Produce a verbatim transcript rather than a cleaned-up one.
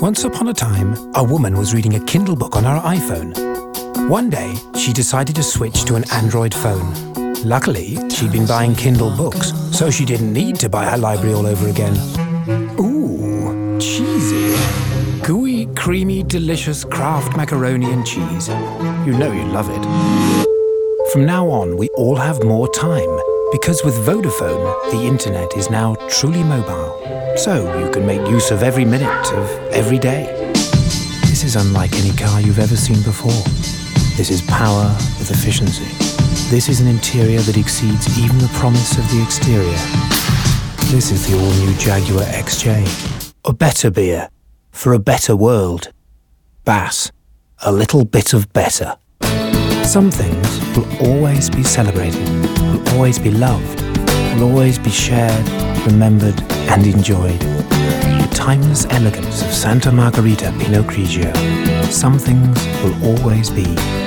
Once upon a time, a woman was reading a Kindle book on her iPhone. One day, she decided to switch to an Android phone. Luckily, she'd been buying Kindle books, so she didn't need to buy her library all over again. Ooh, cheesy. Gooey, creamy, delicious Kraft macaroni and cheese. You know you love it. From now on, we all have more time, because with Vodafone, the internet is now truly mobile. So you can make use of every minute of every day. This is unlike any car you've ever seen before. This is power with efficiency. This is an interior that exceeds even the promise of the exterior. This is the all-new Jaguar X J. A better beer for a better world. Bass, a little bit of better. Some things will always be celebrated, will always be loved, will always be shared, remembered and enjoyed. The timeless elegance of Santa Margherita Pinot Grigio. Some things will always be